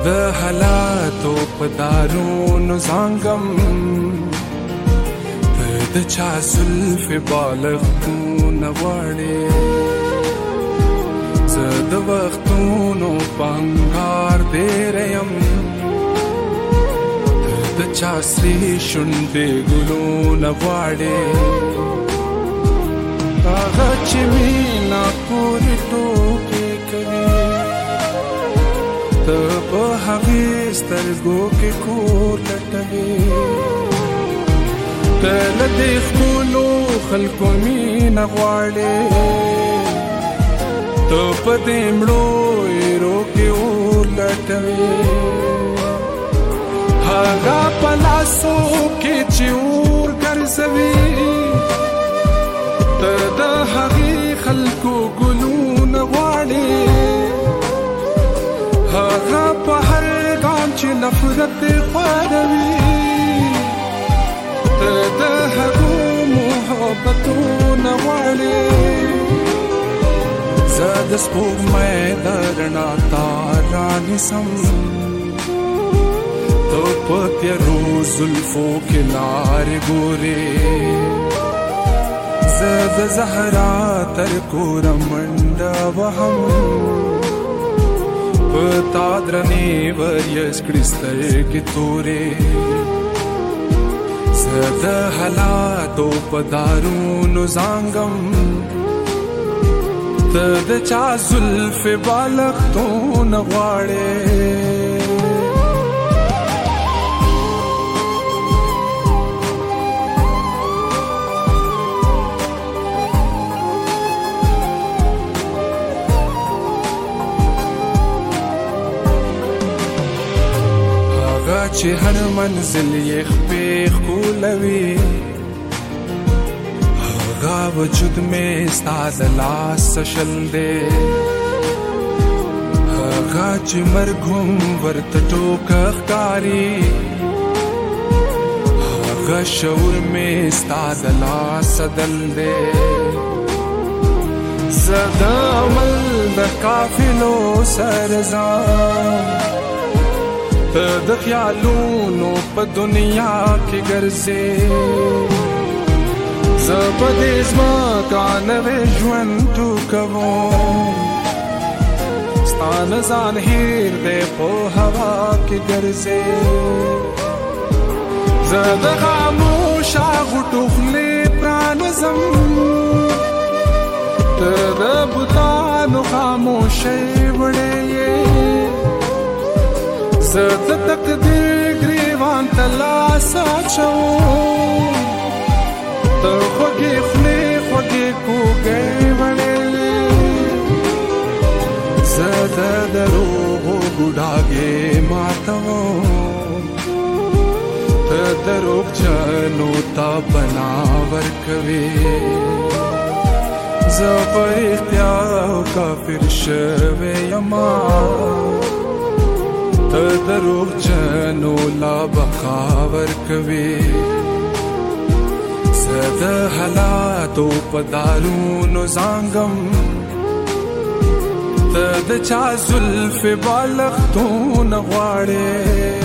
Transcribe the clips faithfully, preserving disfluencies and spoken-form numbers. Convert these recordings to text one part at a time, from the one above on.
د حالاتو په دارونو زنګم ته د چا زلف بالښتونه غواړې زه د وختونو په انګار تېره یم ته د چا سرې شونډې ګلونه غواړې هغه چې مینه پورې ټوکې کوي ته په هغې سترګو کې کور لټوې ته له دې خپلو خلکو مینه غواړې ته په دې مړو ایرو کې اور لټوې هغه په لاسو کې چې اور ګرځوي ته د هغې خلکو ګلونه غواړې هغه په هر ګام چې نفرت خوروي ته د هغو محبتونه غواړې زه د سپوږمۍ د رڼا تار نیسم ته په تیارو زلفو کې لارې ګورې زه د زهرا تر کوره منډه وهم په تا درنې وریځ کړي سترګې تورې زه د حالاتو په دارونو زنګم ته د چا زلفې بالښتونه غواړې چې هر منزل یې خپې ښکلوي هغه وجود مې ستا د لاسه شل دی هغه چې مرګ هم ورته ټوکه ښکاري هغه شعور مې ستا د لاسه دل دی زه د عمل د قافلو سرځم ته د خیالونو په دنیا کې ګرځې زه په دې ځمکه نوی ژوند ټوکوم ستا نه ځان هېر دی په هوا کې ګرځې زه د خاموشه غوټو خولې پرانیزم ته د بوتانو خاموشۍ وړې یې زه د تقدیر ګریوان ته لاس اچوم ته خوږې خولې خوږې کوږې وړې زه د دروغو ګوډاګې ماتوم ته دروغجنو ته بنا ورکوې زه په رښتیا کافر شوی یما ته دروغجنو لا بقا ورکوې زه د حالاتو په دارونو زنګم ته د چا زلفې بالښتونه غواړې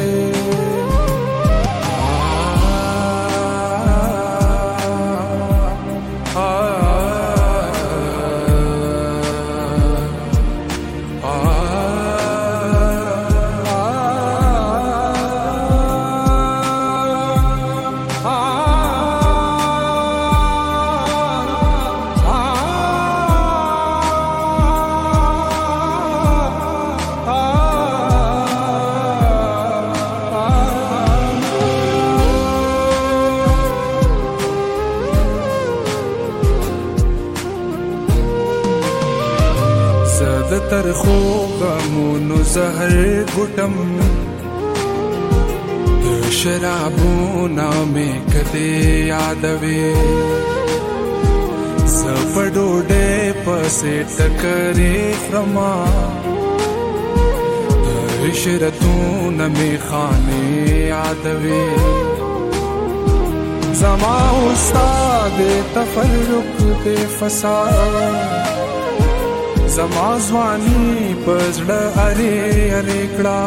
د ترخو غمونو زهر ګټم د شرابونه مې کدې یادوي زه په ډوډۍ پسې ټکرې خورما د عشرتونه مې خانې یادوي زما استاد تفرق د فساد زما ځواني په زړه ارې ارې کړه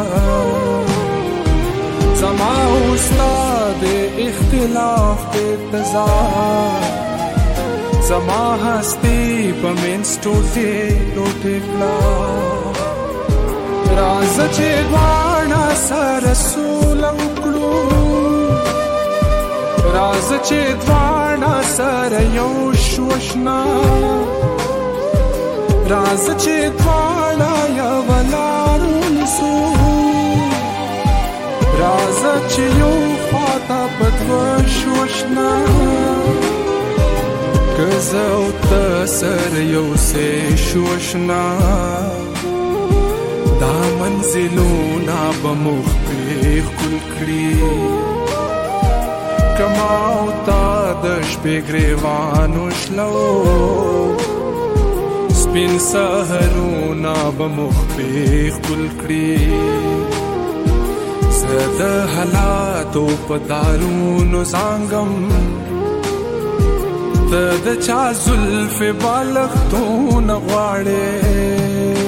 زما استاد اختلاف د تضاد زما هستی په منځ ټوټې ټوټې کړه راځه چې دواړه سره سوله وکړو راځه چې دواړه سره یو شو اشنا راځه چې دواړه یوه لار ونیسو راځه چې یو خواته په دوه شو اشنا که زه او ته سره یو څه شو اشنا دا منزلونه به موږ پرې ښکل کړي که ما او تا د شپې ګریوانو شلو سپین سهرونه به موږ پرې ښکل کړي زه د حالاتو په دارونو زانګم ته د چا زلفې بالښتونه غواړې